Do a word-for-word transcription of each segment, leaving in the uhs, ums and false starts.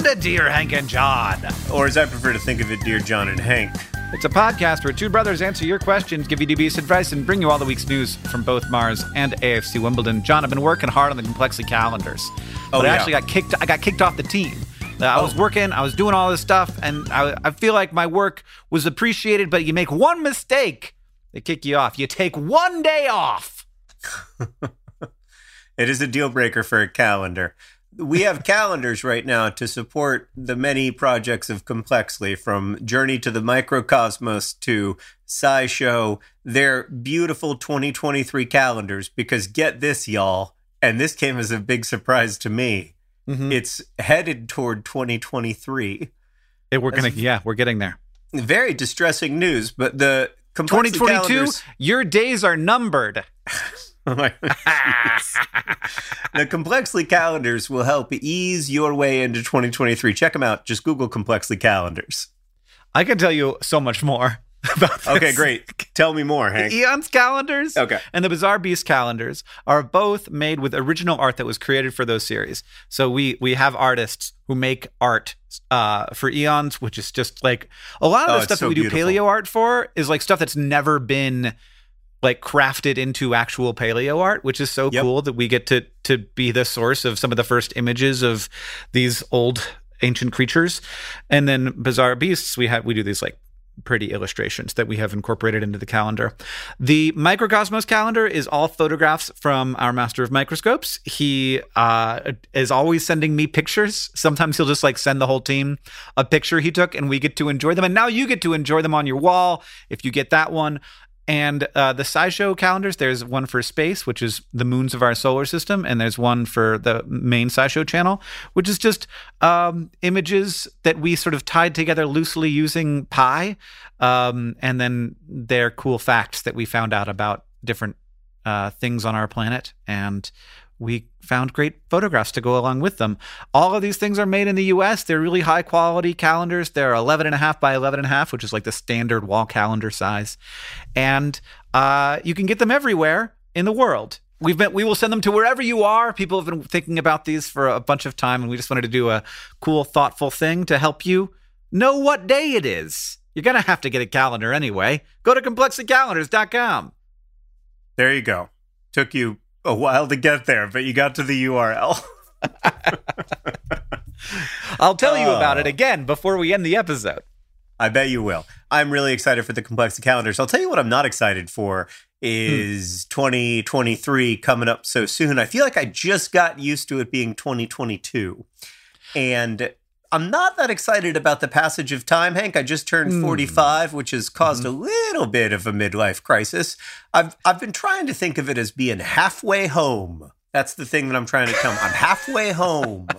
to Dear Hank and John. Or as I prefer to think of it, Dear John and Hank. It's a podcast where two brothers answer your questions, give you dubious advice, and bring you all the week's news from both Mars and A F C Wimbledon. John, I've been working hard on the Complexly calendars. Oh, but yeah. I actually got kicked I got kicked off the team. Uh, I Oh. was working, I was doing all this stuff, and I, I feel like my work was appreciated, but you make one mistake, they kick you off. You take one day off. It is a deal breaker for a calendar. We have calendars right now to support the many projects of Complexly, from Journey to the Microcosmos to SciShow. They're beautiful twenty twenty-three calendars because get this, y'all, and this came as a big surprise to me. Mm-hmm. It's headed toward twenty twenty-three. Hey, we're gonna, yeah, we're getting there. Very distressing news, but the Complexly twenty twenty-two, calendars... your days are numbered. Oh my The Complexly calendars will help ease your way into twenty twenty-three. Check them out. Just Google Complexly calendars. I can tell you so much more about this. Okay, great. Tell me more, Hank. Eon's calendars Okay. and the Bizarre Beast calendars are both made with original art that was created for those series. So we we have artists who make art uh, for Eons, which is just like a lot of Oh, the it's stuff so that we do beautiful. paleo art for is like stuff that's never been like crafted into actual paleo art, which is so Yep. cool that we get to to be the source of some of the first images of these old ancient creatures. And then Bizarre Beasts, we have we do these like pretty illustrations that we have incorporated into the calendar. The Microcosmos calendar is all photographs from our master of microscopes. He uh, is always sending me pictures. Sometimes he'll just like send the whole team a picture he took and we get to enjoy them. And now you get to enjoy them on your wall if you get that one. And uh, the SciShow calendars, there's one for space, which is the moons of our solar system, and there's one for the main SciShow channel, which is just um, images that we sort of tied together loosely using Pi, um, and then they're cool facts that we found out about different uh, things on our planet, and we found great photographs to go along with them. All of these things are made in the U S. They're really high quality calendars. They're eleven and a half by eleven and a half, which is like the standard wall calendar size. And uh, you can get them everywhere in the world. We've been, we will send them to wherever you are. People have been thinking about these for a bunch of time, and we just wanted to do a cool, thoughtful thing to help you know what day it is. You're going to have to get a calendar anyway. Go to complexly calendars dot com. There you go. Took you a while to get there, but you got to the U R L. I'll tell you about Oh. it again before we end the episode. I bet you will. I'm really excited for the Complexity calendars. I'll tell you what I'm not excited for is Hmm. twenty twenty-three coming up so soon. I feel like I just got used to it being twenty twenty-two. And I'm not that excited about the passage of time, Hank. I just turned Hmm. forty-five, which has caused Mm-hmm. a little bit of a midlife crisis. I've I've been trying to think of it as being halfway home. That's the thing that I'm trying to tell me. I'm halfway home.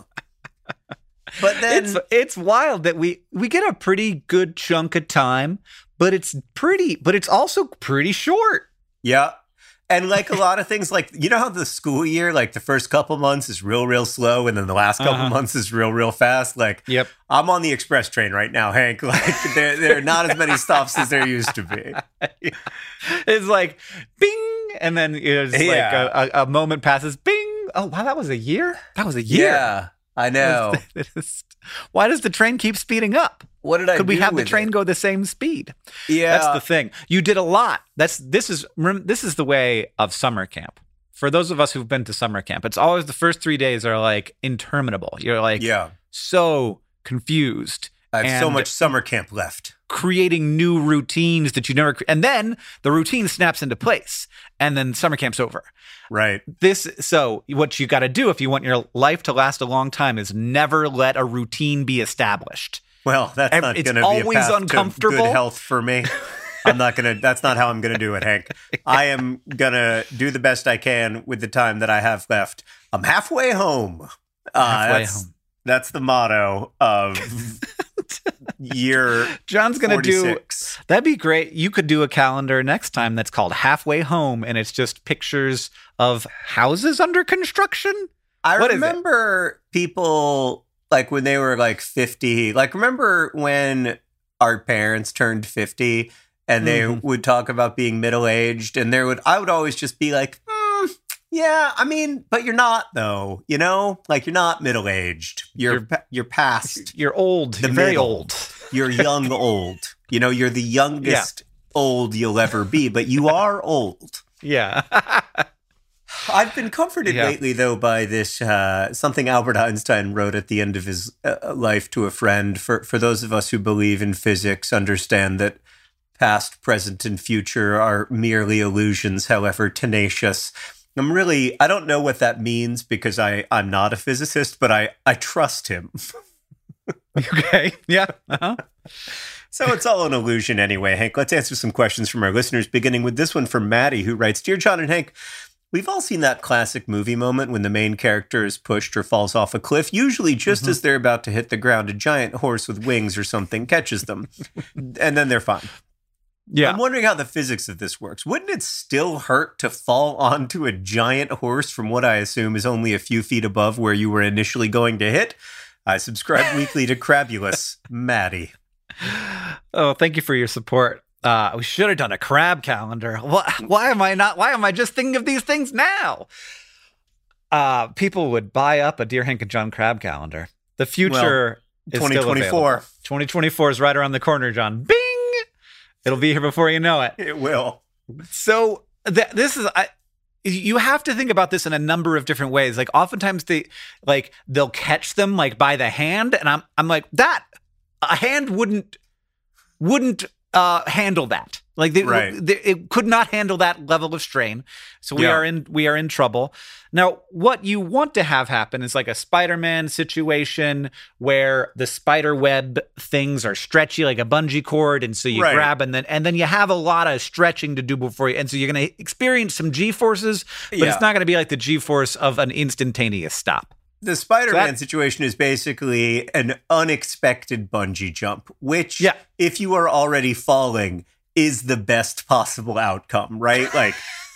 But then It's it's wild that we we get a pretty good chunk of time, but it's pretty but it's also pretty short. yeah. And like a lot of things, like, you know how the school year, like the first couple months is real, real slow, and then the last couple Uh-huh. months is real, real fast? Like, Yep. I'm on the express train right now, Hank. Like, there, there are not as many stops as there used to be. It's like bing, and then it's like Yeah. a, a, a moment passes, bing. Oh wow, that was a year. That was a year. Yeah, I know. Why does the train keep speeding up? What did I Could we do have the with train it? go the same speed? Yeah. That's the thing. You did a lot. That's this is rem- this is the way of summer camp. For those of us who've been to summer camp, it's always the first three days are like interminable. You're like Yeah. so confused. I have so and much summer camp left. creating new routines that you never cre- and then the routine snaps into place and then summer camp's over. Right. This so what you got to do if you want your life to last a long time is never let a routine be established. Well, that's Ev- not it's going to be a always path to uncomfortable. good health for me. I'm not going to, that's not how I'm going to do it, Hank. I am going to do the best I can with the time that I have left. I'm halfway home. Uh, Halfway that's, home. That's the motto of year John's going to do forty-six. That'd be great. You could do a calendar next time that's called Halfway Home and it's just pictures of houses under construction. I What is it? remember people like when they were like fifty, like remember when our parents turned fifty and they Mhm. would talk about being middle-aged and there would, I would always just be like, mm, Yeah, I mean, but you're not though. You know, like you're not middle aged. You're you're, pa- you're past. You're old. The You're very middle. old. You're young old. You know, you're the youngest yeah. old you'll ever be, but you are old. Yeah. I've been comforted yeah. lately, though, by this, uh, something Albert Einstein wrote at the end of his uh, life to a friend. For, for those of us who believe in physics, understand that past, present, and future are merely illusions, however tenacious. I'm really, I don't know what that means because I, I'm not a physicist, but I, I trust him. Okay. Yeah. Uh-huh. So it's all an illusion anyway, Hank. Let's answer some questions from our listeners, beginning with this one from Maddie, who writes, Dear John and Hank, we've all seen that classic movie moment when the main character is pushed or falls off a cliff, usually just mm-hmm. as they're about to hit the ground. A giant horse with wings or something catches them, and then they're fine. Yeah. I'm wondering how the physics of this works. Wouldn't it still hurt to fall onto a giant horse from what I assume is only a few feet above where you were initially going to hit? I subscribe weekly to Crabulous. Maddie. Oh, thank you for your support. Uh, we should have done a crab calendar. Why, why am I not? Why am I just thinking of these things now? Uh, people would buy up a Dear Hank and John crab calendar. The future well, is twenty twenty-four. twenty twenty-four is right around the corner, John. Bing! It'll be here before you know it. It will. So th- this is, I, you have to think about this in a number of different ways. Like oftentimes they, like they'll catch them like by the hand, and I'm, I'm like that a hand wouldn't, wouldn't uh, handle that. Like they, right. they, it could not handle that level of strain. So we yeah. are in, we are in trouble. Now, what you want to have happen is like a Spider-Man situation where the spider web things are stretchy like a bungee cord. And so you right. grab and then and then you have a lot of stretching to do before you. And so you're going to experience some G-forces, but yeah. it's not going to be like the G-force of an instantaneous stop. The Spider-Man so that, situation is basically an unexpected bungee jump, which yeah. if you are already falling is the best possible outcome, right? Like,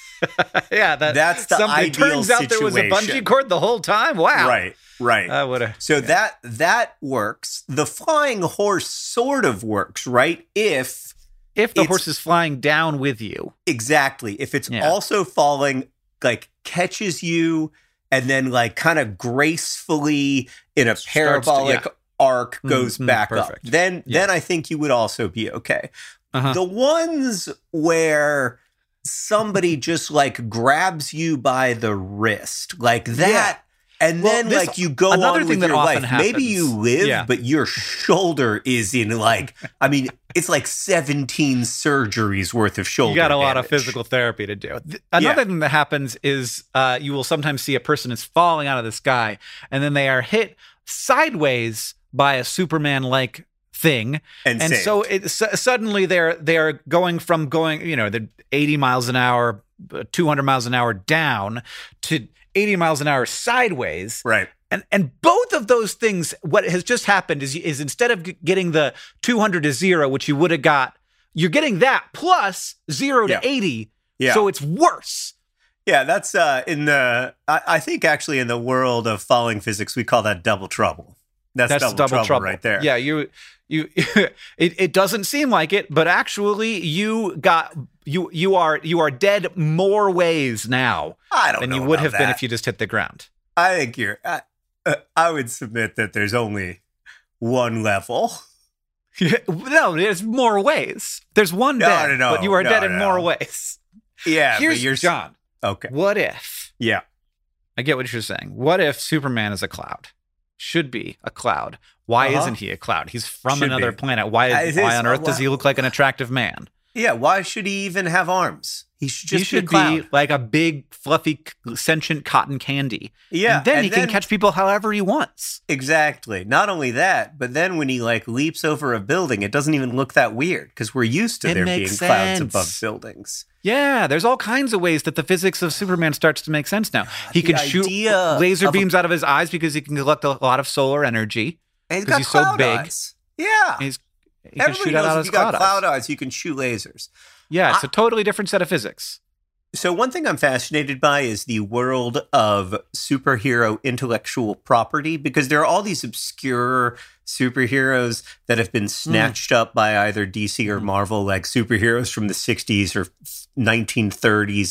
yeah, that, that's the ideal It turns out situation. there was a bungee cord the whole time. Wow. Right, right. I would've, so yeah. that that works. The flying horse sort of works, right? If if the horse is flying down with you. Exactly. If it's yeah. also falling, like catches you and then like kind of gracefully in a parabolic to, yeah. arc goes mm-hmm, back perfect. up. Then yeah. then I think you would also be okay. Uh-huh. The ones where somebody just like grabs you by the wrist like that, yeah. and well, then this, like you go another on thing with that your often life. happens. Maybe you live, yeah. but your shoulder is in like, I mean, it's like seventeen surgeries worth of shoulder You got a damage. lot of physical therapy to do. Another yeah. thing that happens is uh, you will sometimes see a person is falling out of the sky, and then they are hit sideways by a Superman-like thing, and, and so it s- suddenly they're they're going from going you know the eighty miles an hour, two hundred miles an hour down to eighty miles an hour sideways, right? And and both of those things, what has just happened is is instead of g- getting the two hundred to zero, which you would have got, you're getting that plus zero to yeah. eighty, yeah. so it's worse. Yeah, that's uh, in the. I, I think actually in the world of falling physics, we call that double trouble. That's, That's double, double trouble, trouble right there. Yeah, you you it, it doesn't seem like it, but actually you got you you are you are dead more ways now I don't than know you would about have that. been if you just hit the ground. I think you're. I, uh, I would submit that there's only one level. No, there's more ways. There's one no, dead, no, no, but you are no, dead in no. more ways. Yeah, Here's but you're John. Okay. What if? Yeah. I get what you're saying. What if Superman is a cloud? Should be a cloud. Why uh-huh. isn't he a cloud? He's from Should another be. planet. Why? Uh, it why is- on Earth uh, does he look like an attractive man? Yeah. Why should he even have arms? He should just he should be, a cloud. be like a big, fluffy, sentient cotton candy. Yeah, and then and he then- can catch people however he wants. Exactly. Not only that, but then when he like leaps over a building, it doesn't even look that weird because we're used to It there being makes clouds sense. above buildings. Yeah, there's all kinds of ways that the physics of Superman starts to make sense now. He The can shoot idea laser of a- beams out of his eyes because he can collect a lot of solar energy. And he's 'Cause got he's so cloud big. eyes. Yeah. He's, he can Everybody shoot out knows of if his you got cloud, cloud eyes. eyes, you can shoot lasers. Yeah, it's I- a totally different set of physics. So one thing I'm fascinated by is the world of superhero intellectual property, because there are all these obscure superheroes that have been snatched mm. up by either D C or Marvel, like superheroes from the sixties or nineteen thirties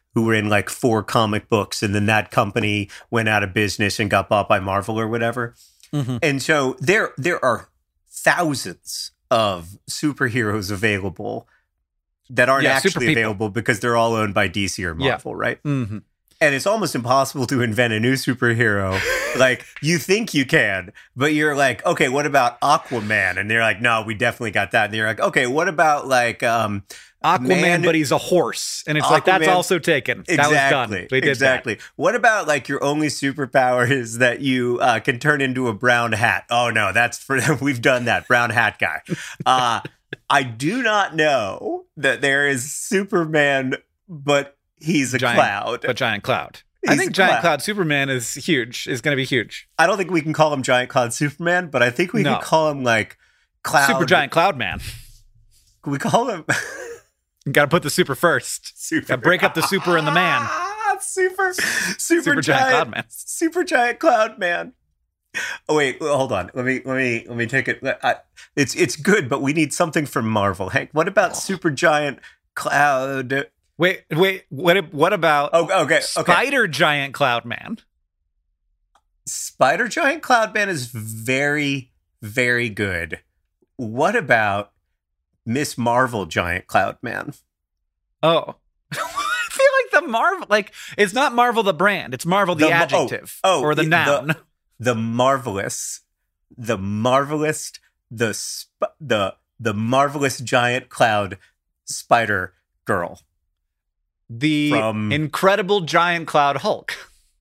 who were in like four comic books, and then that company went out of business and got bought by Marvel or whatever. Mm-hmm. And so there there are thousands of superheroes available that aren't yeah, actually available because they're all owned by D C or Marvel, yeah. right? Mm-hmm. And it's almost impossible to invent a new superhero. Like, you think you can, but you're like, okay, what about Aquaman? And they're like, no, we definitely got that. And you're like, okay, what about like um, Aquaman, Man- but he's a horse. And it's Aquaman, like, that's also taken. Exactly, that was done. They did exactly. That. What about like your only superpower is that you uh, can turn into a brown hat? Oh, no, that's for, we've done that. Brown hat guy. Uh, I do not know that there is Superman, but he's a giant, cloud. But giant cloud. He's I think Giant cloud. Cloud Superman is huge, is going to be huge. I don't think we can call him Giant Cloud Superman, but I think we no. can call him like Cloud. Super Giant Cloud Man. Can we call him? Got to put the super first. Super. Got to break up the super and the man. super, super, super giant, giant Cloud Man. Super Giant Cloud Man. Oh wait, hold on. Let me let me let me take it. I, it's it's good, but we need something from Marvel. Hank, what about Super Giant Cloud? Wait, wait. What? What about? Oh, okay, okay. Spider Giant Cloud Man. Spider Giant Cloud Man is very, very good. What about Miss Marvel Giant Cloud Man? Oh, I feel like the Marvel, like it's not Marvel the brand, it's Marvel the, the adjective oh, oh, or the noun. The, the marvelous, the marvelous, the sp- the the marvelous giant cloud spider girl. The From... incredible giant cloud Hulk.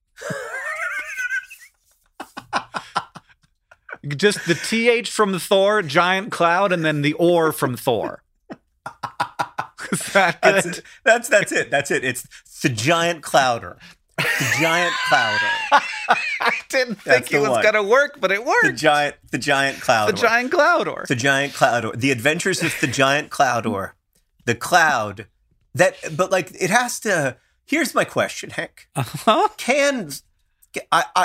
Just the T H from Thor, giant cloud, and then the or from Thor. Is that good? That's it. That's that's it. That's it. It's the giant clouder. The giant clouder. I didn't think That's it was one. gonna work, but it worked. The giant, the giant cloudor. The giant cloudor. The giant cloudor. The Adventures of the Giant Cloudor. The cloud that, but like it has to. Here's my question, Hank. Uh-huh. Can I? I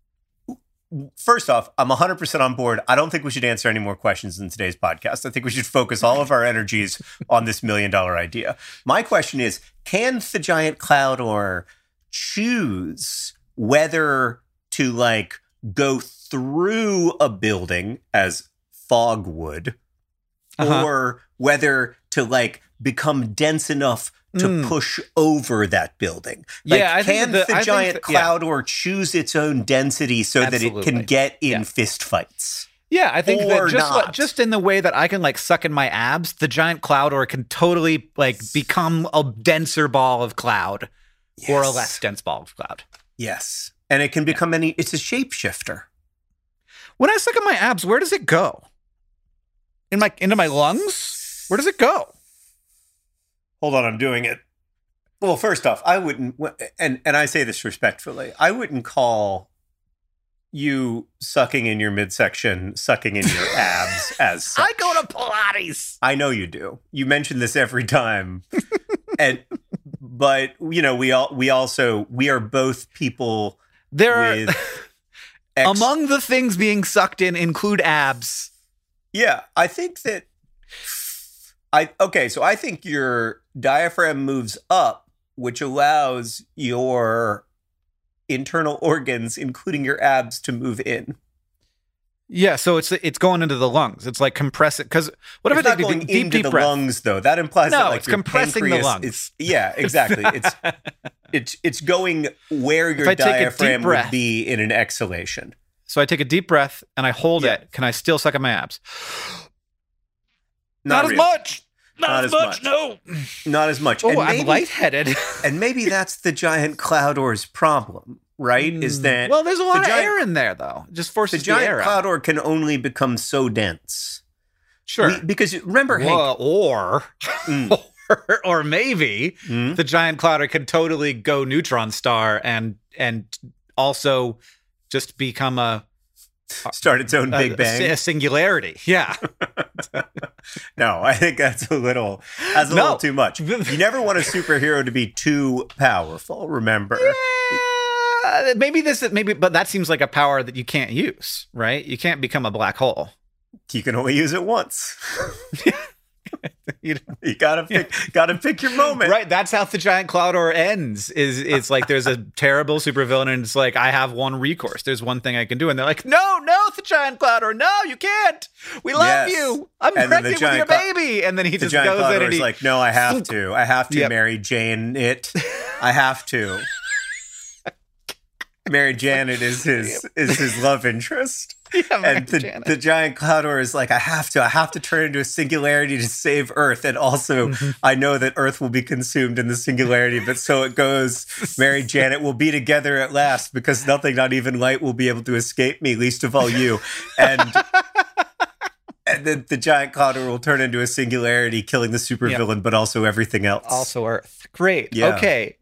First off, I'm one hundred percent on board. I don't think we should answer any more questions in today's podcast. I think we should focus all of our energies on this million dollar idea. My question is, can the giant cloudor choose whether to like go through a building as fog would, uh-huh. or whether to like become dense enough to mm. push over that building? Like, yeah, I can think the, the I giant think the, yeah. cloudor choose its own density so Absolutely. that it can get in yeah. fist fights? Yeah, I think or that just not. like, just in the way that I can like suck in my abs, the giant cloudor can totally like become a denser ball of cloud yes. or a less dense ball of cloud. Yes, and it can become yeah. any. It's a shapeshifter. When I suck in my abs, where does it go? In my into my lungs? Where does it go? Hold on, I'm doing it. Well, first off, I wouldn't, and, and I say this respectfully, I wouldn't call you sucking in your midsection, sucking in your abs as such. I go to Pilates. I know you do. You mention this every time. and But, you know, we all we also, we are both people there with... Are, ex- among the things being sucked in include abs. Yeah, I think that... I Okay, so I think your diaphragm moves up, which allows your internal organs, including your abs, to move in. Yeah, so it's it's going into the lungs. It's like compress it because what if it's I not take going a deep, into deep the breath? lungs, though? That implies no, that like it's your compressing the pancreas lungs. Is, yeah, exactly. it's it's it's going where your diaphragm would be in an exhalation. So I take a deep breath and I hold yeah. it. Can I still suck at my abs? Not, not as really. much. Not, not as much, much. No. Not as much. Oh, and maybe, I'm lightheaded. And maybe that's the giant cloudor's problem, right? Mm. Is that well, there's a lot of giant, air in there, though. It just forces the giant the air cloudor out. can only become so dense. Sure. We, because remember, well, Hank, or, mm. or or maybe mm. the giant clouder can totally go neutron star and and also just become a start its own a, Big Bang, a, a singularity. Yeah. No, I think that's a little that's a no. little too much. You never want a superhero to be too powerful. Remember, yeah, maybe this maybe, but that seems like a power that you can't use, right? You can't become a black hole. You can only use it once. You, you gotta pick, gotta pick your moment. Right. That's how the Giant Cloudor ends. Is it's like there's a terrible supervillain, and it's like I have one recourse. There's one thing I can do, and they're like, no, no, the Giant Cloudor, no, you can't. We love Yes. you. I'm And then the pregnant with your Giant Clou- baby, and then he The just Giant goes in Cloudor and is he, like, no, I have to. I have to Yep. marry Jane. It. I have to. Mary Janet is his is his love interest. yeah, Mary And the, Janet. the Giant Cloudor is like, I have to, I have to turn into a singularity to save Earth. And also, Mm-hmm. I know that Earth will be consumed in the singularity, but so it goes. Mary Janet will be together at last because nothing, not even light, will be able to escape me, least of all you. And and then the Giant Cloudor will turn into a singularity, killing the supervillain, but also everything else. Also Earth. Great. Yeah. Okay.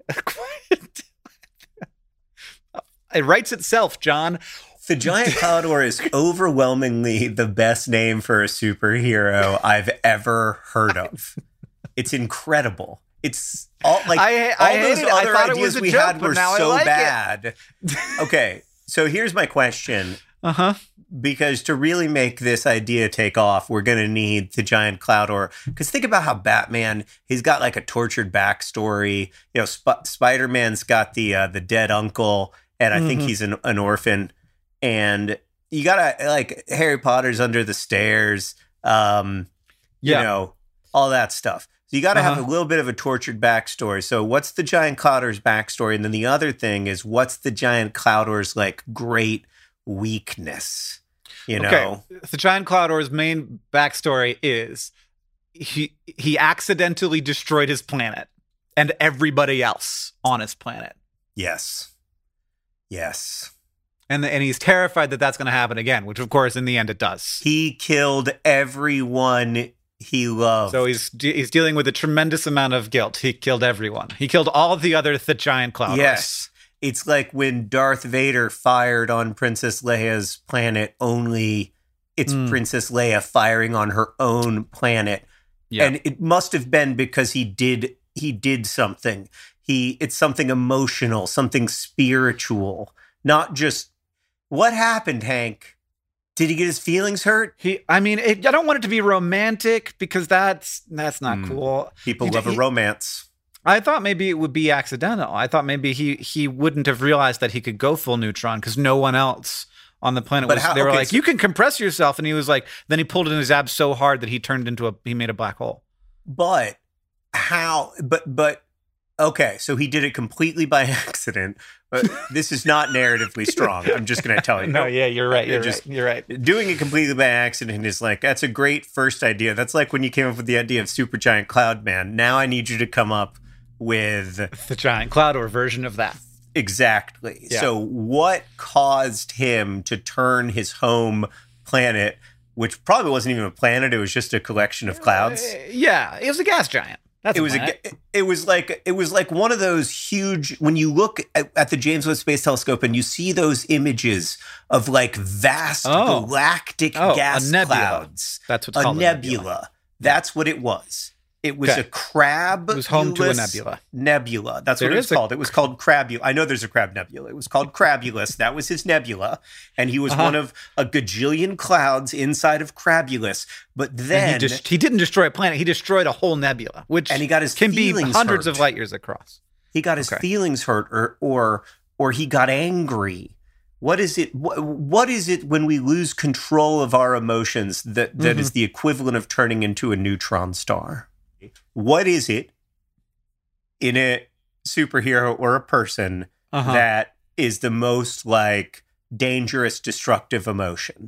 It writes itself, John. The Giant Cloudor is overwhelmingly the best name for a superhero I've ever heard of. It's incredible. It's all like I- all I those hate it. I other thought it ideas was a we joke, had but were now I so like it. bad. Okay, so here's my question. Uh-huh. Because to really make this idea take off, we're going to need the Giant Cloudor. Because think about how Batman, he's got like a tortured backstory. You know, Sp- Spider-Man's got the uh, the dead uncle, and I think Mhm. he's an, an orphan. And you got to, like, Harry Potter's under the stairs, um, Yeah. you know, all that stuff. So you got to have Uh-huh. a little bit of a tortured backstory. So what's the Giant Cloudor's backstory? And then the other thing is, what's the Giant Cloudor's, like, great weakness? You know? Okay. The Giant Cloudor's main backstory is he he accidentally destroyed his planet and everybody else on his planet. Yes. Yes. And and he's terrified that that's going to happen again, which of course in the end it does. He killed everyone he loved. So he's he's dealing with a tremendous amount of guilt. He killed everyone. He killed all the other the Giant Cloudors. Yes. It's like when Darth Vader fired on Princess Leia's planet, only it's Mm. Princess Leia firing on her own planet. Yeah. And it must have been because he did he did something. He it's something emotional, something spiritual, not just what happened, Hank? Did he get his feelings hurt? He, I mean, it, I don't want it to be romantic because that's that's not Mm. cool. People He- love a he- romance. I thought maybe it would be accidental. I thought maybe he he wouldn't have realized that he could go full neutron because no one else on the planet But was. how- they were okay, like, so- you can compress yourself, and he was like, then he pulled in his abs so hard that he turned into a he made a black hole. But how? But but okay, so he did it completely by accident. But this is not narratively strong. I'm just going to tell you. No, yeah, you're right. You're Just- right. You're right. Doing it completely by accident is like that's a great first idea. That's like when you came up with the idea of Supergiant Cloud Man. Now I need you to come up with The Giant Cloudor version of that. exactly. Yeah. So what caused him to turn his home planet, which probably wasn't even a planet, it was just a collection of clouds. Uh, yeah, it was a gas giant. That's It a was a, planet. ga- it was like it was like one of those huge when you look at, at the James Webb Space Telescope and you see those images of like vast Oh. galactic Oh, a gas nebula. clouds. That's what's a called nebula. That's what it was. It was Okay. a crab. It was home to a nebula. Nebula. That's There what it was is a- called. It was called Crabulus. I know there's a crab nebula. It was called Crabulus. That was his nebula. And he was Uh-huh. one of a gajillion clouds inside of Crabulus. But And then he, just, he didn't destroy a planet. He destroyed a whole nebula, which And he got his can be feelings hundreds hurt. of light years across. he got his Okay. feelings hurt or or or he got angry. What is it what, what is it when we lose control of our emotions that that Mhm. is the equivalent of turning into a neutron star? What is it in a superhero or a person Uh-huh. that is the most like dangerous destructive emotion?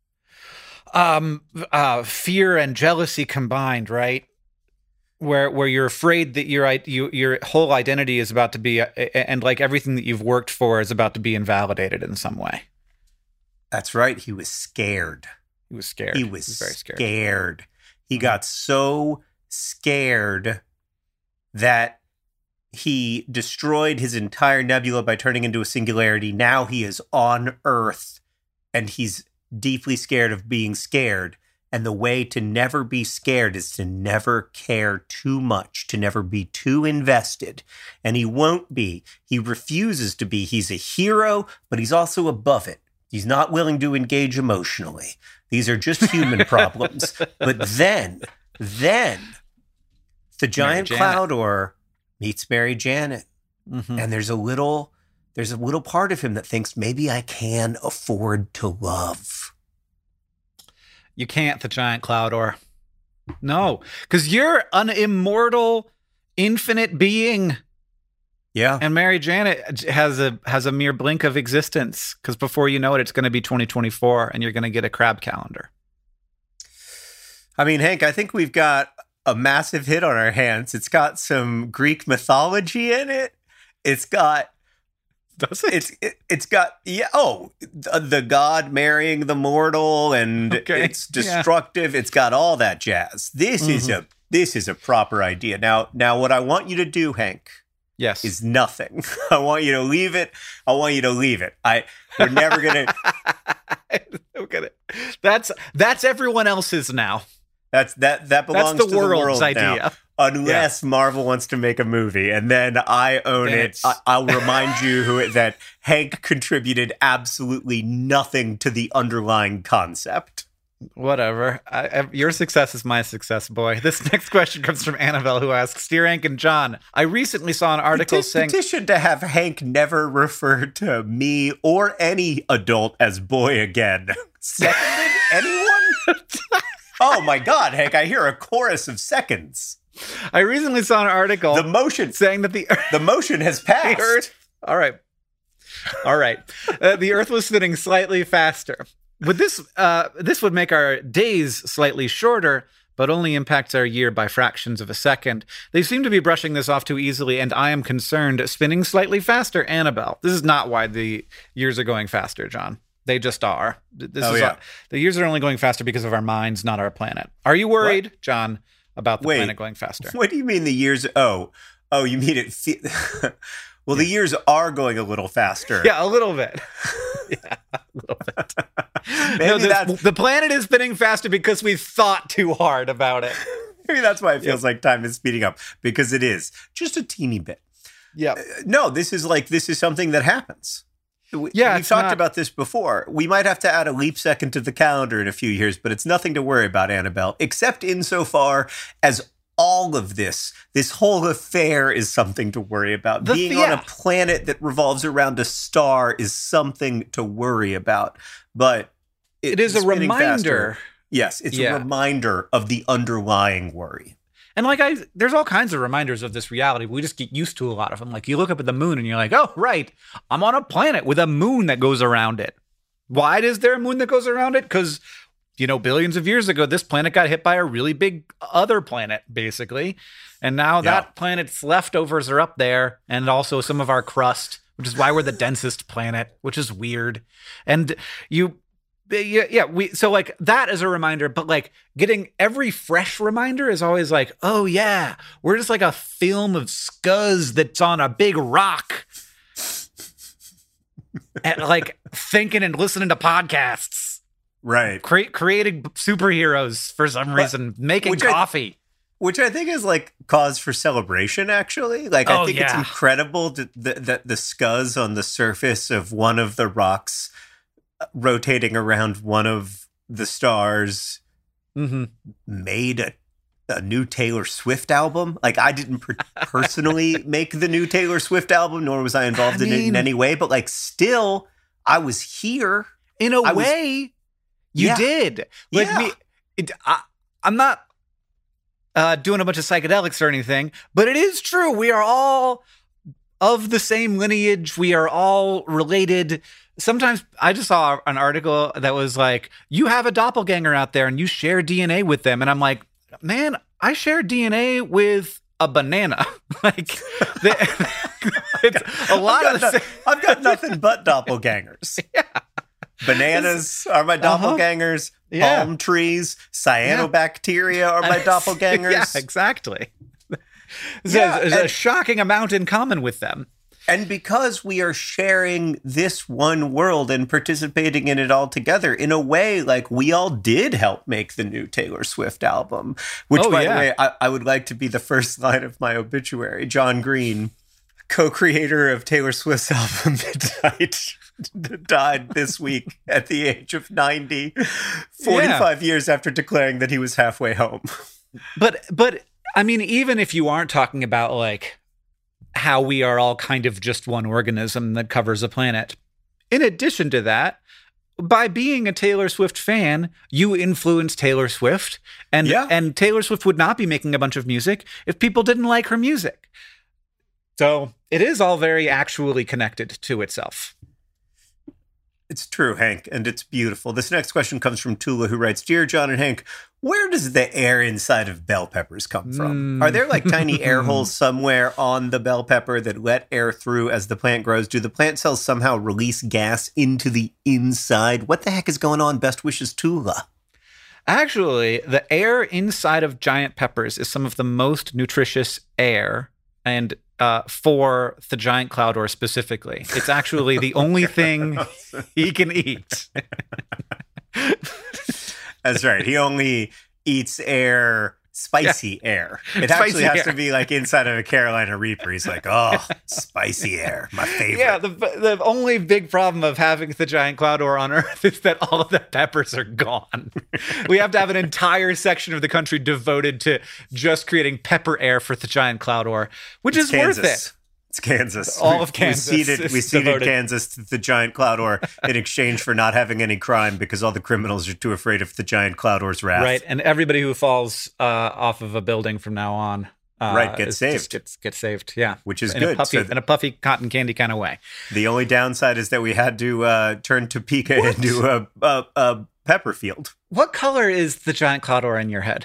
um uh fear and jealousy combined, right? Where where you're afraid that your i- you, your whole identity is about to be uh, and like everything that you've worked for is about to be invalidated in some way. That's right, he was scared. He was scared. He was, very scared. scared. He Mhm. got so scared that he destroyed his entire nebula by turning into a singularity. Now he is on Earth and he's deeply scared of being scared. And the way to never be scared is to never care too much, to never be too invested. And he won't be. He refuses to be. He's a hero, but he's also above it. He's not willing to engage emotionally. These are just human problems. But then, then The giant cloud or meets Mary Janet. Mm-hmm. And there's a little there's a little part of him that thinks maybe I can afford to love. You can't, the giant cloud or no, because you're an immortal, infinite being. Yeah. And Mary Janet has a has a mere blink of existence, because before you know it, it's going to be twenty twenty-four and you're going to get a crab calendar. I mean, Hank, I think we've got a massive hit on our hands. It's got some Greek mythology in it. It's got Does it? It's it, it's got yeah. Oh, the, the god marrying the mortal, and okay. it's destructive. Yeah. It's got all that jazz. This mm-hmm. is a this is a proper idea. Now, now, what I want you to do, Hank, yes, is nothing. I want you to leave it. I want you to leave it. I we're never gonna. Look at it. That's that's everyone else's now. That's that that belongs that's the to world's the world idea. Now. Unless yeah. Marvel wants to make a movie, and then I own Dance. it. I, I'll remind you who it, that Hank contributed absolutely nothing to the underlying concept. Whatever. I, I, your success is my success, boy. This next question comes from Annabelle, who asks, Dear Hank and John, I recently saw an article Peti- saying... Petition to have Hank never refer to me or any adult as boy again. Seconded? Anyone? Oh my God, Hank, I hear a chorus of seconds. I recently saw an article... The motion... saying that the... the motion has passed. The Earth... All right. All right. Uh, the Earth was spinning slightly faster. Would this uh, this would make our days slightly shorter, but only impacts our year by fractions of a second. They seem to be brushing this off too easily, and I am concerned. Spinning slightly faster, Annabelle. This is not why the years are going faster, John. They just are. This oh, is yeah. all, the years are only going faster because of our minds, not our planet. Are you worried, what? John, about the Wait, planet going faster? What do you mean the years? Oh, oh, you mean it? Fe- well, yeah. The years are going a little faster. Yeah, a little bit. yeah, a little bit. Maybe no, the, that's... the planet is spinning faster because we thought too hard about it. Maybe that's why it feels yeah. like time is speeding up, because it is just a teeny bit. Yeah. Uh, no, this is like this is something that happens. We, yeah, we've talked not... about this before. We might have to add a leap second to the calendar in a few years, but it's nothing to worry about, Annabelle, except insofar as all of this, this whole affair is something to worry about. The, Being yeah. on a planet that revolves around a star is something to worry about. But it, it is a reminder. Faster, yes, it's yeah. a reminder of the underlying worry. And like I, there's all kinds of reminders of this reality. We just get used to a lot of them. Like you look up at the moon and you're like, oh, right, I'm on a planet with a moon that goes around it. Why is there a moon that goes around it? Because, you know, billions of years ago, this planet got hit by a really big other planet, basically. And now yeah. that planet's leftovers are up there, and also some of our crust, which is why we're the densest planet, which is weird. And you... Yeah, yeah, we so like that is a reminder, but like getting every fresh reminder is always like, oh yeah, we're just like a film of scuzz that's on a big rock, and like thinking and listening to podcasts, right? Cre- creating superheroes for some reason, but, making which coffee, I, which I think is like cause for celebration. Actually, like I oh, think yeah. it's incredible that the, the the scuzz on the surface of one of the rocks rotating around one of the stars mm-hmm. made a, a new Taylor Swift album. Like I didn't per- personally make the new Taylor Swift album, nor was I involved I in mean, it in any way, but like still I was here. In a I way, was, you yeah. did. Like yeah. me, it, I, I'm not uh, doing a bunch of psychedelics or anything, but it is true. We are all of the same lineage. We are all related. Sometimes I just saw an article that was like, you have a doppelganger out there and you share D N A with them. And I'm like, man, I share D N A with a banana. like, they, it's a lot I've of got the no, I've got nothing but doppelgangers. yeah. Bananas are my doppelgangers. Uh-huh. Yeah. Palm trees, cyanobacteria yeah. are my doppelgangers. Yeah, exactly. There's yeah, a, a shocking amount in common with them. And because we are sharing this one world and participating in it all together, in a way, like we all did help make the new Taylor Swift album, which, oh, by yeah. the way, I, I would like to be the first line of my obituary. John Green, co-creator of Taylor Swift's album Midnight, died this week at the age of ninety, forty-five yeah. years after declaring that he was halfway home. But, but... I mean, even if you aren't talking about like how we are all kind of just one organism that covers a planet, in addition to that, by being a Taylor Swift fan, you influence Taylor Swift, and Yeah. and Taylor Swift would not be making a bunch of music if people didn't like her music. So it is all very actually connected to itself. It's true, Hank, and it's beautiful. This next question comes from Tula, who writes, Dear John and Hank, where does the air inside of bell peppers come from? Mm. Are there like tiny air holes somewhere on the bell pepper that let air through as the plant grows? Do the plant cells somehow release gas into the inside? What the heck is going on? Best wishes, Tula. Actually, the air inside of giant peppers is some of the most nutritious air, and uh, for the giant cloudor specifically, it's actually the only thing he can eat. That's right. He only eats air, spicy yeah. air. It Spicy actually has air. to be like inside of a Carolina Reaper. He's like, oh, spicy air, my favorite. Yeah, the the only big problem of having the giant cloudor on Earth is that all of the peppers are gone. We have to have an entire section of the country devoted to just creating pepper air for the giant cloudor, which It's is Kansas. worth it. It's Kansas. All We- of Kansas We ceded, is we ceded devoted. Kansas to the giant cloudor in exchange for not having any crime because all the criminals are too afraid of the giant cloudor's wrath. Right, and everybody who falls uh, off of a building from now on, uh, Right, gets is- saved. just gets gets saved. Yeah, Which is in good. a puffy, So th- in a puffy cotton candy kind of way. The only downside is that we had to uh, turn Topeka into a, a, a pepper field. What color is the giant cloudor in your head?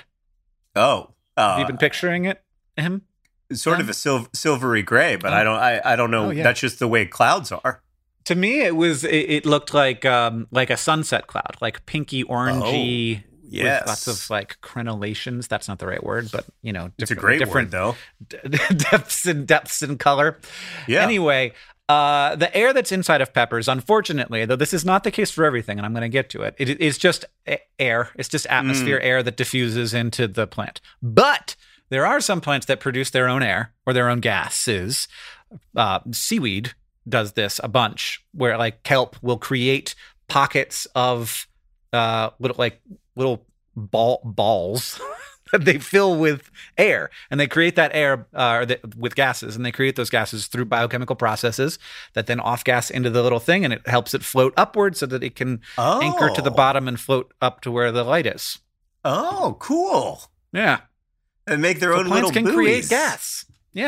Oh. Uh, Have you been picturing it? Him? sort of a sil- silvery gray, but Oh. I don't I, I don't know. Oh, yeah. That's just the way clouds are. To me, it was it, it looked like um like a sunset cloud, like pinky orangey. yes. With lots of like crenellations. That's not the right word, but you know, It's a different, great different word, though. depths and depths in color. Yeah. Anyway, uh, the air that's inside of peppers, unfortunately, though this is not the case for everything, and I'm going to get to it, it it's just a- air. It's just atmosphere air that diffuses into the plant. But there are some plants that produce their own air or their own gases. Uh, seaweed does this a bunch, where like kelp will create pockets of uh, little like little ball balls that they fill with air, and they create that air uh, or the, with gases, and they create those gases through biochemical processes that then off gas into the little thing, and it helps it float upward so that it can Oh. anchor to the bottom and float up to where the light is. Oh, cool. Yeah, And make their so own plants little can create buoys. gas. Yeah,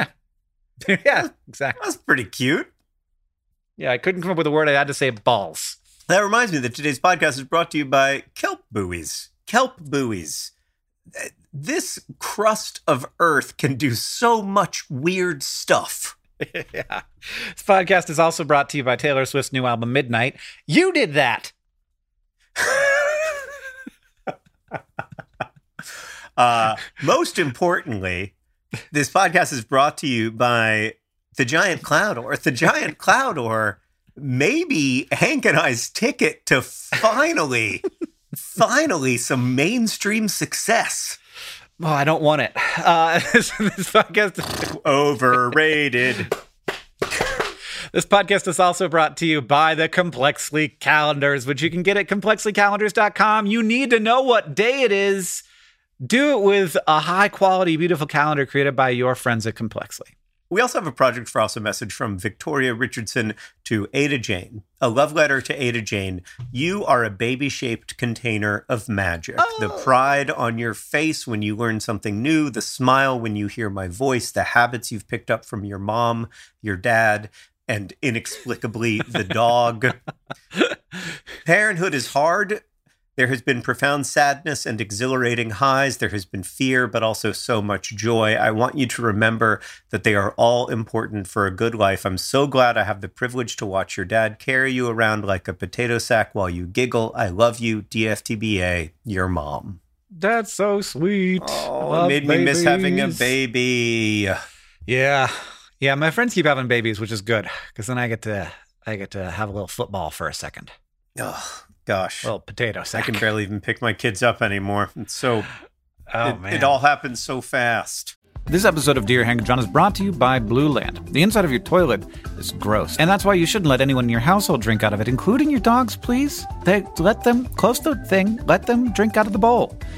yeah, exactly. That's pretty cute. Yeah, I couldn't come up with a word. I had to say balls. That reminds me that today's podcast is brought to you by kelp buoys. Kelp buoys. This crust of Earth can do so much weird stuff. Yeah. This podcast is also brought to you by Taylor Swift's new album, Midnight. You did that. Uh, most importantly, this podcast is brought to you by the Giant Cloudor. The Giant Cloudor may be Hank and I's ticket to finally, finally some mainstream success. Oh, I don't want it. Uh, this, this podcast, Overrated. this podcast is also brought to you by the Complexly Calendars, which you can get at complexly calendars dot com. You need to know what day it is. Do it with a high quality, beautiful calendar created by your friends at Complexly. We also have a Project Frost message from Victoria Richardson to Ada Jane. A love letter to Ada Jane. You are a baby-shaped container of magic. Oh. The pride on your face when you learn something new, the smile when you hear my voice, the habits you've picked up from your mom, your dad, and inexplicably the dog. Parenthood is hard. There has been profound sadness and exhilarating highs. There has been fear, but also so much joy. I want you to remember that they are all important for a good life. I'm so glad I have the privilege to watch your dad carry you around like a potato sack while you giggle. I love you, D F T B A, your mom. That's so sweet. Oh, Love it made me miss having a babies. baby. Yeah. Yeah, my friends keep having babies, which is good, because then I get to I get to have a little football for a second. Oh, gosh. A little potato I sack. can barely even pick my kids up anymore. It's so, oh, it, man. it all happens so fast. This episode of Dear Hank and John is brought to you by Blue Land. The inside of your toilet is gross, and that's why you shouldn't let anyone in your household drink out of it, including your dogs, please. They let them close the thing, let them drink out of the bowl.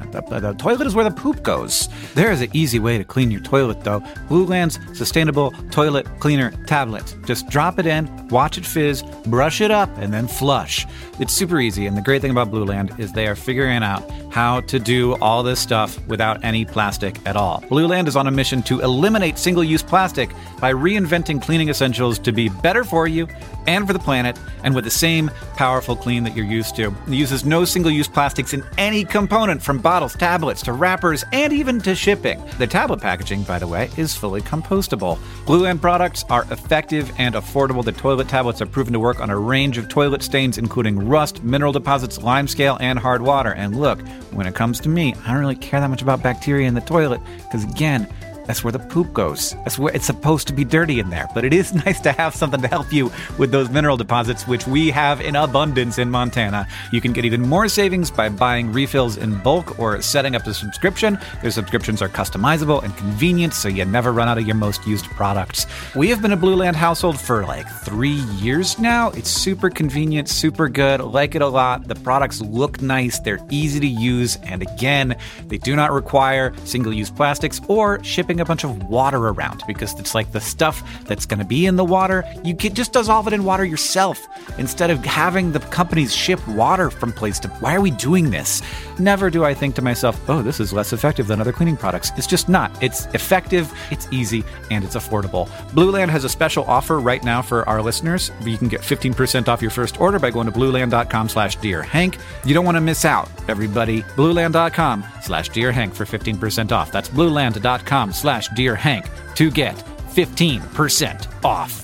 The, the toilet is where the poop goes. There is an easy way to clean your toilet, though. Blueland's Sustainable Toilet Cleaner Tablet. Just drop it in, watch it fizz, brush it up, and then flush. It's super easy, and the great thing about Blueland is they are figuring out how to do all this stuff without any plastic at all. Blueland is on a mission to eliminate single-use plastic by reinventing cleaning essentials to be better for you and for the planet, and with the same powerful clean that you're used to. It uses no single-use plastics in any component, from bottles, tablets, to wrappers, and even to shipping. The tablet packaging, by the way, is fully compostable. Blueland products are effective and affordable. The toilet tablets are proven to work on a range of toilet stains, including rust, mineral deposits, limescale, and hard water. And look, when it comes to me, I don't really care that much about bacteria in the toilet, because again, that's where the poop goes. That's where it's supposed to be dirty in there. But it is nice to have something to help you with those mineral deposits, which we have in abundance in Montana. You can get even more savings by buying refills in bulk or setting up a subscription. Their subscriptions are customizable and convenient, so you never run out of your most used products. We have been a Blueland household for like three years now. It's super convenient, super good. Like it a lot. The products look nice. They're easy to use. And again, they do not require single-use plastics or shipping a bunch of water around, because it's like the stuff that's going to be in the water, you can just dissolve it in water yourself instead of having the companies ship water from place to. Why are we doing this? Never do I think to myself, oh, this is less effective than other cleaning products. It's just not. It's effective, it's easy, and it's affordable. Blueland has a special offer right now for our listeners. You can get fifteen percent off your first order by going to blueland.com slash Dear Hank. You don't want to miss out, everybody. Blueland.com slash Dear Hank for fifteen percent off. That's blueland.com slash Dear Hank to get fifteen percent off.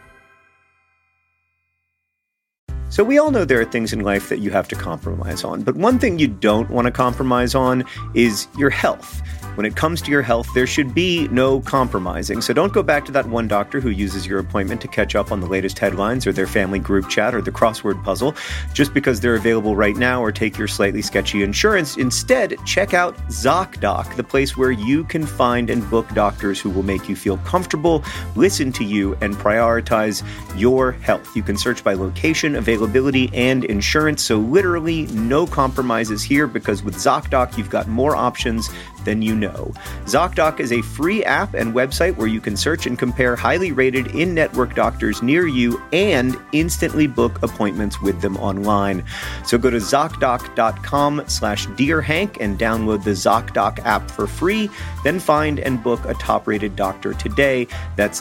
So we all know there are things in life that you have to compromise on, but one thing you don't want to compromise on is your health. When it comes to your health, there should be no compromising. So don't go back to that one doctor who uses your appointment to catch up on the latest headlines or their family group chat or the crossword puzzle just because they're available right now, or take your slightly sketchy insurance. Instead, check out ZocDoc, the place where you can find and book doctors who will make you feel comfortable, listen to you, and prioritize your health. You can search by location, availability, and insurance. So literally no compromises here, because with ZocDoc, you've got more options than you know. ZocDoc is a free app and website where you can search and compare highly rated in-network doctors near you and instantly book appointments with them online. So go to ZocDoc.com slash Dear Hank and download the ZocDoc app for free. Then find and book a top-rated doctor today. That's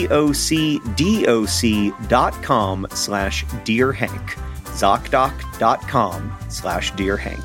ZocDoc dot com slash Dear Hank. ZocDoc.com slash Dear Hank.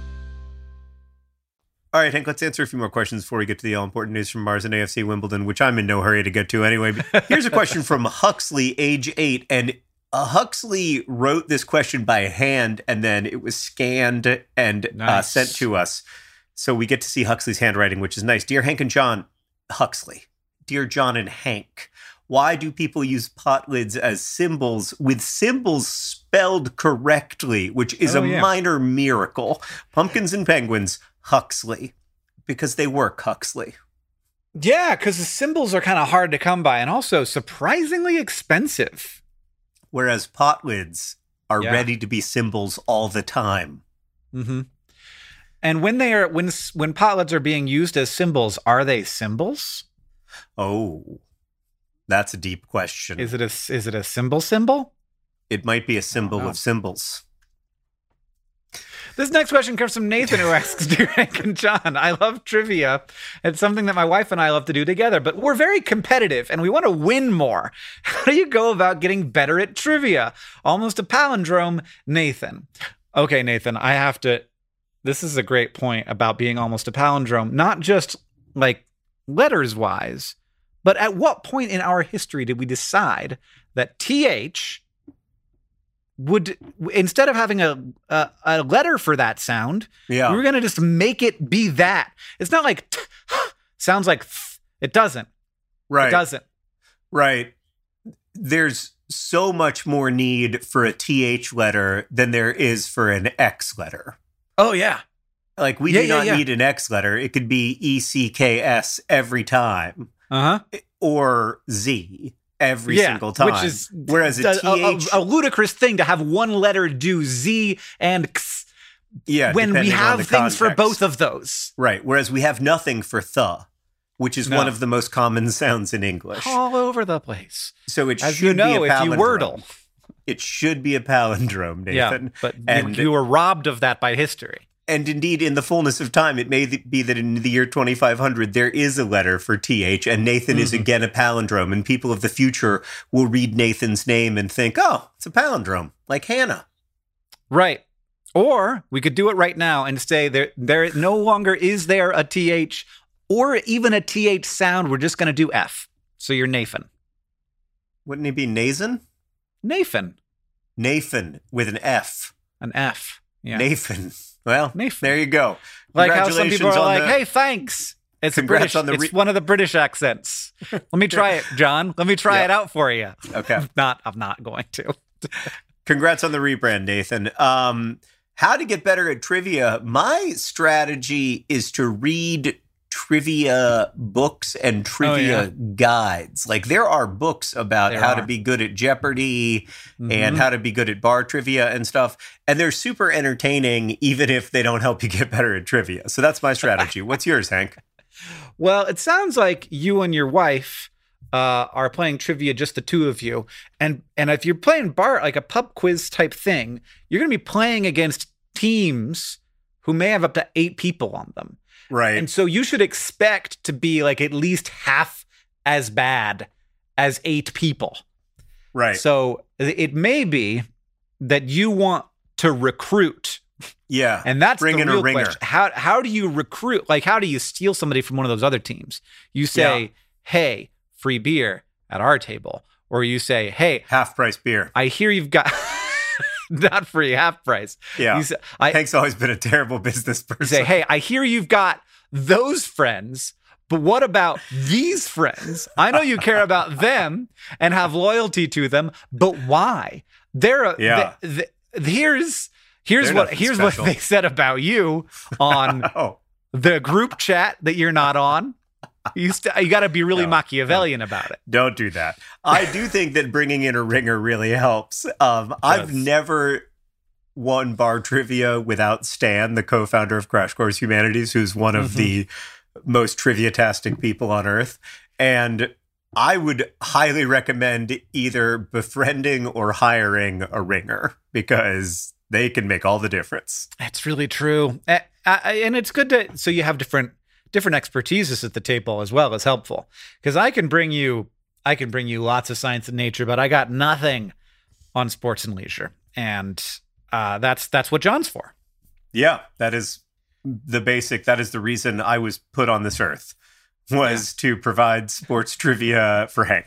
All right, Hank, let's answer a few more questions before we get to the all-important news from Mars and A F C Wimbledon, which I'm in no hurry to get to anyway. But here's a question from Huxley, age eight. And uh, Huxley wrote this question by hand, and then it was scanned and nice. uh, sent to us. So we get to see Huxley's handwriting, which is nice. Dear Hank and John, Huxley. Dear John and Hank, why do people use pot lids as symbols with symbols spelled correctly, which is oh, a yeah. minor miracle? Pumpkins and penguins, Huxley, because they work, Huxley. Yeah, because the symbols are kind of hard to come by and also surprisingly expensive. Whereas pot lids are yeah. ready to be symbols all the time. Mm-hmm. And when they are when when pot lids are being used as symbols, are they symbols? Oh, that's a deep question. Is it a is it a symbol symbol? It might be a symbol of symbols. This next question comes from Nathan, who asks, Dear Hank and John, I love trivia. It's something that my wife and I love to do together, but we're very competitive and we want to win more. How do you go about getting better at trivia? Almost a palindrome, Nathan. Okay, Nathan, I have to... This is a great point about being almost a palindrome, not just like letters-wise, but at what point in our history did we decide that T H... would, instead of having a, a a letter for that sound, yeah. we were going to just make it be that. It's not like t- sounds like th- it doesn't. Right. It doesn't. Right. There's so much more need for a T H letter than there is for an X letter. Oh, yeah. Like, we yeah, do yeah, not yeah. need an X letter. It could be E C K S every time. Uh-huh. Or Z. Every yeah, single time. Which is Whereas a, a, T H... a, a ludicrous thing to have one letter do Z and X, Yeah, when we depending on have the things for context. both of those. Right. Whereas we have nothing for "the," which is No. one of the most common sounds in English. All over the place. So it As should you know, be a if you palindrome. wordle. It should be a palindrome, Nathan. Yeah, but and, you, you were robbed of that by history. and indeed, in the fullness of time, it may th- be that in the year twenty-five hundred, there is a letter for T H, and Nathan Mm-hmm. is again a palindrome, and people of the future will read Nathan's name and think, oh, it's a palindrome, like Hannah. Right. Or we could do it right now and say there there no longer is there a T H or even a T H sound. We're just going to do F. So you're Nathan. Wouldn't he be Nathan? Nathan. Nathan with an F. An F. Yeah. Nathan. Well, Nathan. there you go. Like how some people Congratulations are on like, the- hey, thanks. It's a Congrats British. on the re- it's one of the British accents. Let me try it, John. Let me try Yeah. it out for you. Okay. Not, I'm not going to. Congrats on the rebrand, Nathan. Um, how to get better at trivia. My strategy is to read trivia books and trivia Oh, yeah. guides. Like there are books about There how to are. be good at Jeopardy Mhm. and how to be good at bar trivia and stuff. And they're super entertaining, even if they don't help you get better at trivia. So that's my strategy. What's yours, Hank? Well, it sounds like you and your wife uh, are playing trivia, just the two of you. And and if you're playing bar, like a pub quiz type thing, you're going to be playing against teams who may have up to eight people on them. Right. And so you should expect to be like at least half as bad as eight people. right. So it may be that you want to recruit. yeah. And that's Bring the in a real ringer. question. How how do you recruit? Like, how do you steal somebody from one of those other teams? You say, Yeah. hey, free beer at our table. Or you say, hey, Half price beer. I hear you've got not free, half price. Yeah. You say, I, Hank's always been a terrible business person. you say, hey, I hear you've got those friends, but what about these friends? I know you care about them and have loyalty to them, but why? They're a, Yeah. th- th- here's here's They're what nothing here's special. what they said about you on Oh. the group chat that you're not on. You st- you got to be really No, Machiavellian about it. Don't do that. I do think that bringing in a ringer really helps. Um, I've Does. never won bar trivia without Stan, the co-founder of Crash Course Humanities, who's one of Mhm. the most trivia-tastic people on earth. And I would highly recommend either befriending or hiring a ringer because they can make all the difference. That's really true, A- a- and it's good to so you have different different expertises at the table as well is helpful because I can bring you I can bring you lots of science and nature, but I got nothing on sports and leisure, and uh, that's that's what John's for. Yeah, that is the basic. That is the reason I was put on this earth, was to provide sports trivia for Hank.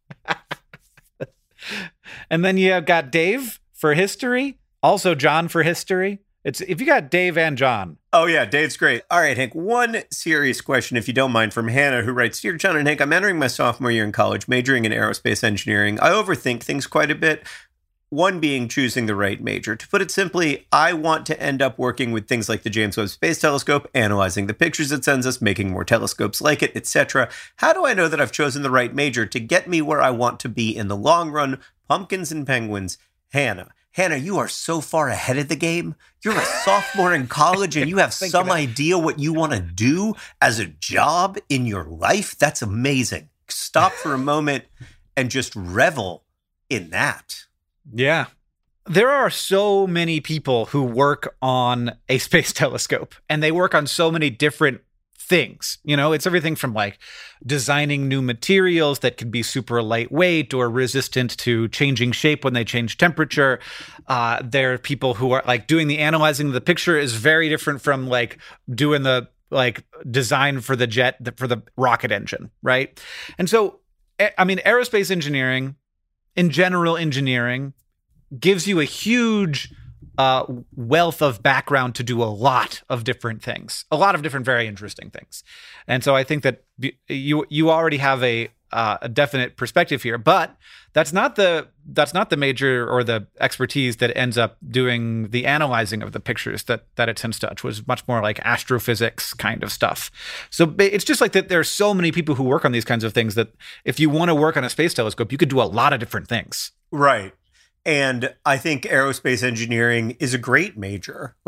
And then you have got Dave for history, also John for history. It's if you got Dave and John. Oh, yeah, Dave's great. All right, Hank, one serious question, if you don't mind, from Hannah, who writes, Dear John and Hank, I'm entering my sophomore year in college, majoring in aerospace engineering. I overthink things quite a bit. One being choosing the right major. To put it simply, I want to end up working with things like the James Webb Space Telescope, analyzing the pictures it sends us, making more telescopes like it, et cetera. How do I know that I've chosen the right major to get me where I want to be in the long run? Pumpkins and penguins. Hannah. Hannah, you are so far ahead of the game. You're a sophomore in college and you have Think some of it. idea what you want to do as a job in your life. That's amazing. Stop for a moment and just revel in that. Yeah. There are so many people who work on a space telescope and they work on so many different things. You know, it's everything from like designing new materials that can be super lightweight or resistant to changing shape when they change temperature. Uh, there are people who are like doing the analyzing of the picture is very different from like doing the like design for the jet, for the rocket engine, right? And so, I mean, aerospace engineering, in general engineering, gives you a huge uh, wealth of background to do a lot of different things, a lot of different very interesting things. And so I think that you you already have a uh, a definite perspective here, but that's not the that's not the major or the expertise that ends up doing the analyzing of the pictures that that it tends to touch, was much more like astrophysics kind of stuff. So it's just like that there are so many people who work on these kinds of things that if you want to work on a space telescope, you could do a lot of different things. Right. And I think aerospace engineering is a great major. Like,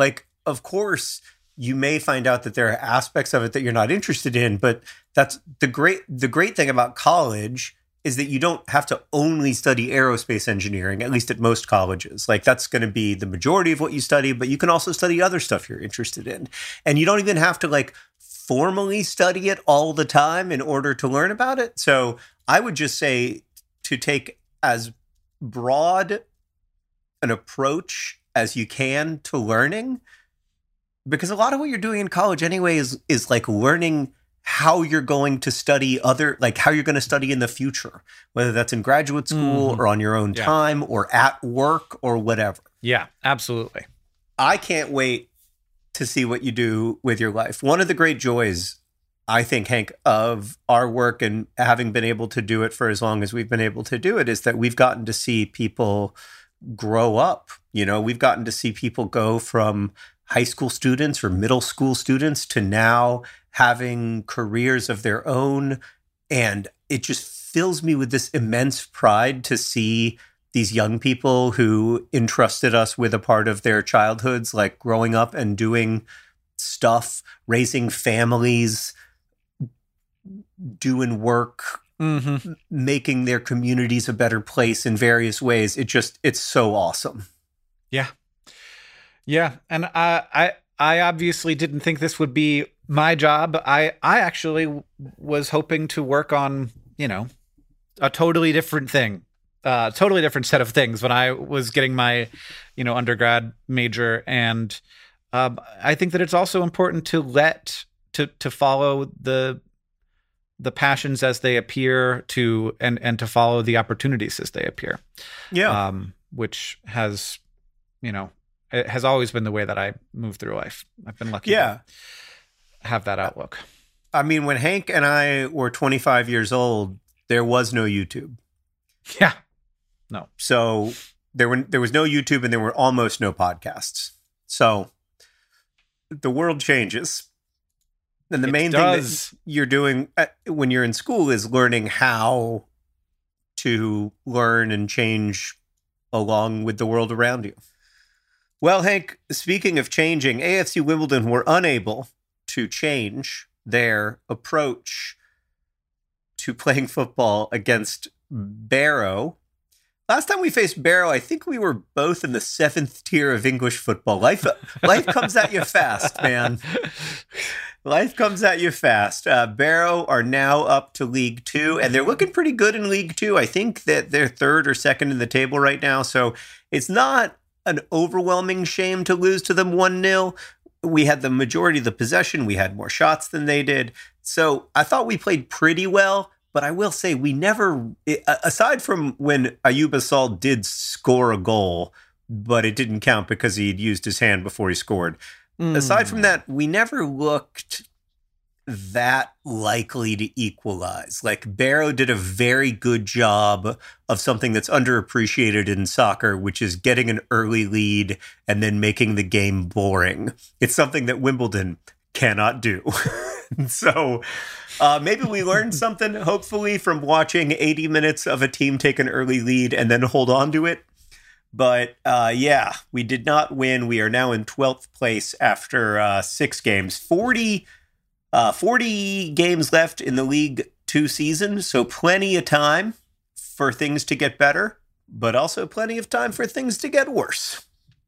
of course, you may find out that there are aspects of it that you're not interested in, but that's the great the great thing about college is that you don't have to only study aerospace engineering, at least at most colleges. Like that's going to be the majority of what you study, but you can also study other stuff you're interested in. And you don't even have to like formally study it all the time in order to learn about it. So I would just say to take as broad an approach as you can to learning, because a lot of what you're doing in college anyway is is like learning how you're going to study other, like how you're going to study in the future, whether that's in graduate school mm-hmm. or on your own yeah. time or at work or whatever. Yeah, absolutely. I can't wait to see what you do with your life. One of the great joys, I think, Hank, of our work and having been able to do it for as long as we've been able to do it is that we've gotten to see people grow up. You know, we've gotten to see people go from high school students or middle school students to now having careers of their own. And it just fills me with this immense pride to see these young people who entrusted us with a part of their childhoods, like growing up and doing stuff, raising families, doing work, mm-hmm. making their communities a better place in various ways. It just, it's so awesome. Yeah. Yeah. And I, I, I obviously didn't think this would be my job. I, I actually was hoping to work on, you know, a totally different thing, uh, totally different set of things when I was getting my, you know, undergrad major. And um, I think that it's also important to let, to, to follow the, the passions as they appear to, and, and to follow the opportunities as they appear. Yeah. Um, which has, you know, it has always been the way that I move through life. I've been lucky yeah. to have that outlook. I mean, when Hank and I were twenty-five years old, there was no YouTube. Yeah. No. So there were there was no YouTube and there were almost no podcasts. So the world changes. And the it main does. thing that you're doing when you're in school is learning how to learn and change along with the world around you. Well, Hank, speaking of changing, A F C Wimbledon were unable to change their approach to playing football against Barrow. Last time we faced Barrow, I think we were both in the seventh tier of English football. Life, life comes at you fast, man. Life comes at you fast. Uh, Barrow are now up to League Two, and they're looking pretty good in League Two. I think that they're third or second in the table right now, so it's not an overwhelming shame to lose to them one nil. We had the majority of the possession. We had more shots than they did. So I thought we played pretty well, but I will say we never, aside from when Ayoub Assal did score a goal, but it didn't count because he'd used his hand before he scored. Mm. Aside from that, we never looked that likely to equalize. Like Barrow did a very good job of something that's underappreciated in soccer, which is getting an early lead and then making the game boring. It's something that Wimbledon cannot do. So uh, maybe we learned something, hopefully, from watching eighty minutes of a team take an early lead and then hold on to it. But uh, yeah, we did not win. We are now in twelfth place after uh, six games. forty Uh, forty games left in the League Two season, so plenty of time for things to get better, but also plenty of time for things to get worse.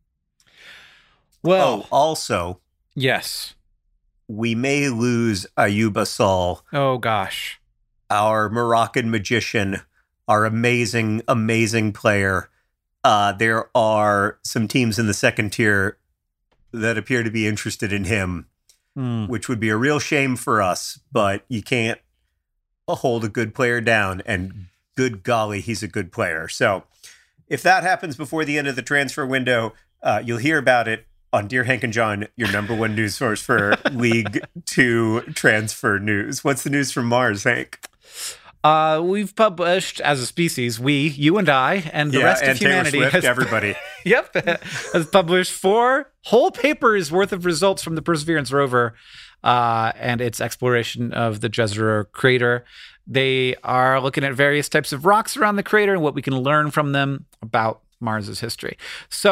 Well, oh, also, yes, we may lose Ayoub Assal. Oh, gosh. Our Moroccan magician, our amazing, amazing player. Uh, there are some teams in the second tier that appear to be interested in him. Mm. Which would be a real shame for us, but you can't hold a good player down, and good golly, he's a good player. So if that happens before the end of the transfer window, uh, you'll hear about it on Dear Hank and John, your number one news source for League Two transfer news. What's the news from Mars, Hank? Uh, we've published, as a species, we, you and I, and the yeah, rest and of humanity, Taylor Swift, has, everybody. Yep, has published four whole papers worth of results from the Perseverance rover uh, and its exploration of the Jezero crater. They are looking at various types of rocks around the crater and what we can learn from them about Mars's history. So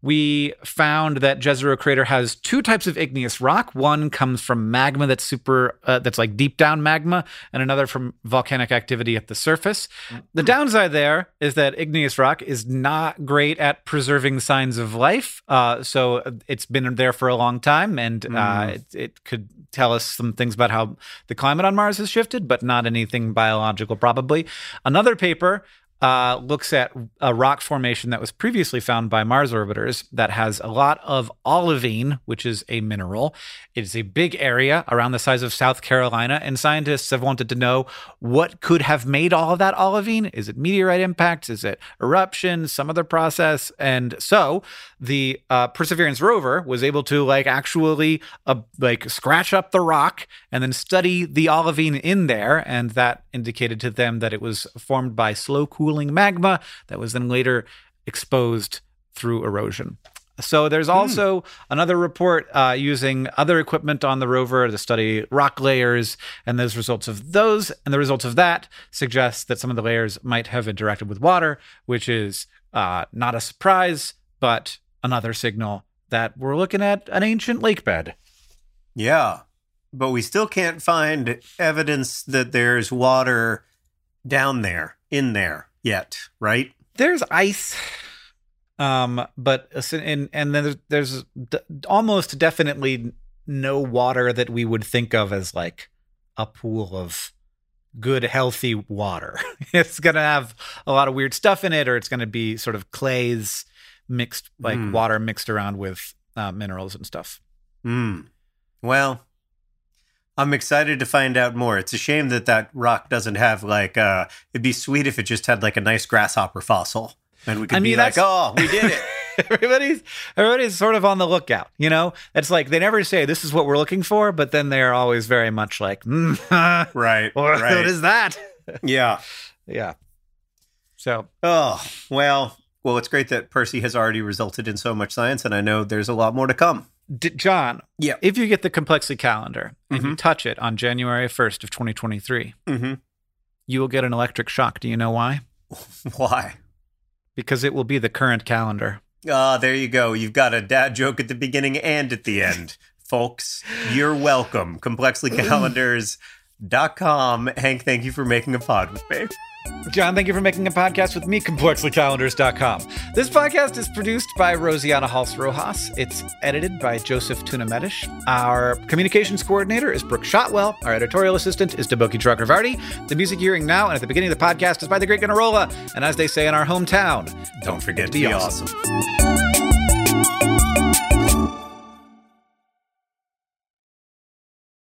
we found that Jezero Crater has two types of igneous rock. One comes from magma that's super, uh, that's like deep down magma, and another from volcanic activity at the surface. The downside there is that igneous rock is not great at preserving signs of life. Uh, so it's been there for a long time, and mm. uh, it, it could tell us some things about how the climate on Mars has shifted, but not anything biological, probably. Another paper Uh, looks at a rock formation that was previously found by Mars orbiters that has a lot of olivine, which is a mineral. It is a big area around the size of South Carolina, and scientists have wanted to know what could have made all of that olivine. Is it meteorite impacts? Is it eruption? Some other process? And so the uh, Perseverance rover was able to like actually uh, like scratch up the rock and then study the olivine in there, and that indicated to them that it was formed by slow cooling magma that was then later exposed through erosion. So there's also mm. another report uh, using other equipment on the rover to study rock layers, and those results of those and the results of that suggest that some of the layers might have interacted with water, which is uh, not a surprise, but another signal that we're looking at an ancient lake bed. Yeah, but we still can't find evidence that there's water down there, in there. Yet, right? There's ice, um, but and and then there's, there's d- almost definitely no water that we would think of as like a pool of good, healthy water. It's gonna have a lot of weird stuff in it, or it's gonna be sort of clays mixed, like mm. water mixed around with uh, minerals and stuff. Hmm. Well, I'm excited to find out more. It's a shame that that rock doesn't have like, uh, it'd be sweet if it just had like a nice grasshopper fossil. And we could I mean, be like, oh, we did it. everybody's, everybody's sort of on the lookout, you know? It's like, they never say this is what we're looking for, but then they're always very much like, mm, right, what, right. What is that? Yeah. Yeah. So. Oh, well, well, it's great that Percy has already resulted in so much science, and I know there's a lot more to come. D- John, yeah. if you get the Complexly calendar and mm-hmm. you touch it on January first of twenty twenty-three, mm-hmm. you will get an electric shock. Do you know why? Why? Because it will be the current calendar. Ah, uh, there you go. You've got a dad joke at the beginning and at the end. Folks, you're welcome. complexly calendars dot com. Hank, thank you for making a pod with me. John, thank you for making a podcast with me, complexly calendars dot com. This podcast is produced by Rosianna Hals Rojas. It's edited by Joseph Tuna-Medish. Our communications coordinator is Brooke Shotwell. Our editorial assistant is Deboki Chakravarti. The music you're hearing now and at the beginning of the podcast is by The Great Gunnarolla. And as they say in our hometown, don't forget to be awesome. awesome.